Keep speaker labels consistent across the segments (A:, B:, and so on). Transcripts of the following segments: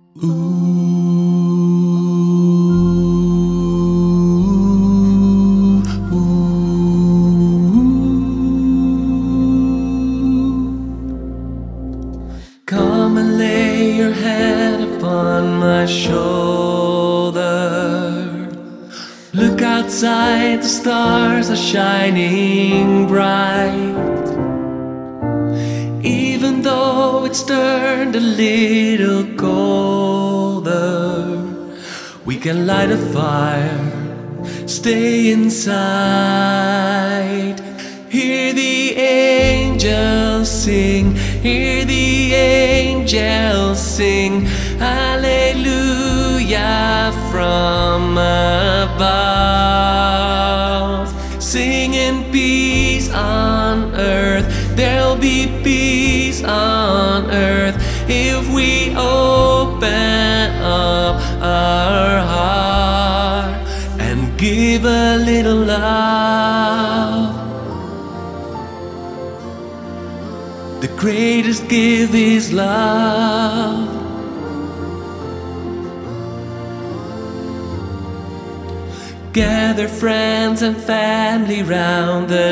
A: Come and lay your head upon my shoulder. Look outside, the stars are shining bright. Even though it's turned a little colder, we can light a fire, stay inside. Hear the angels sing, hear the angels sing, hallelujah from above. Singing peace on earth, there'll be peace on earth if we open up our heart and give a little love. The greatest gift is love. Gather friends and family round the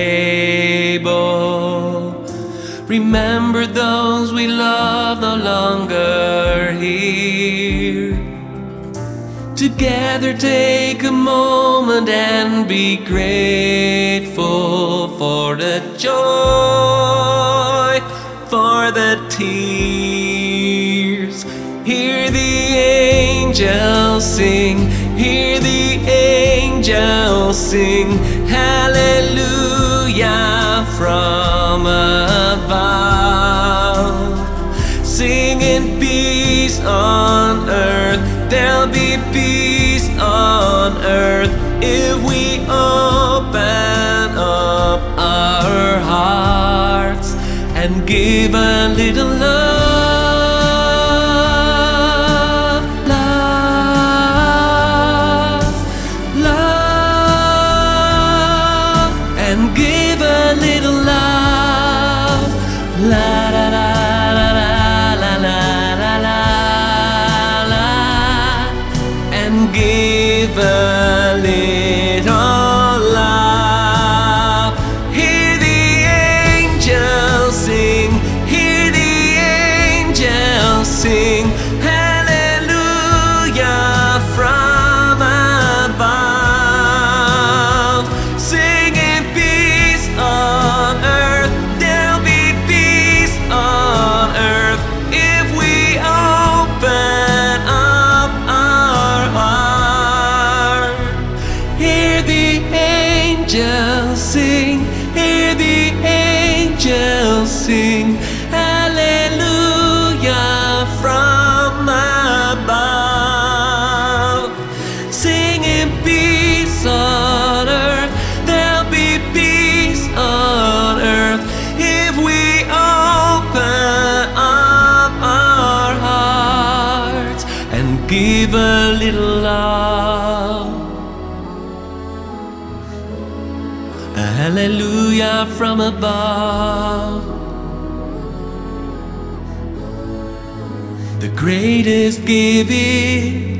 A: table. Remember those we love no longer here. Together take a moment and be grateful for the joy, for the tears. Hear the angels sing, hear the angels sing, hallelujah from above. Singing peace on earth, there'll be peace on earth if we open up our hearts and give a little love. And give a little love. La la la la la la la la la la. And give a little love. Hear the angels sing, hear the angels sing, hallelujah from above. Singing peace on earth, there'll be peace on earth if we open up our heart. Hear the angels sing, hear the angels sing, hallelujah from above. Singing peace on earth, there'll be peace on earth if we open up our hearts and give a little love. A hallelujah from above. The greatest gift is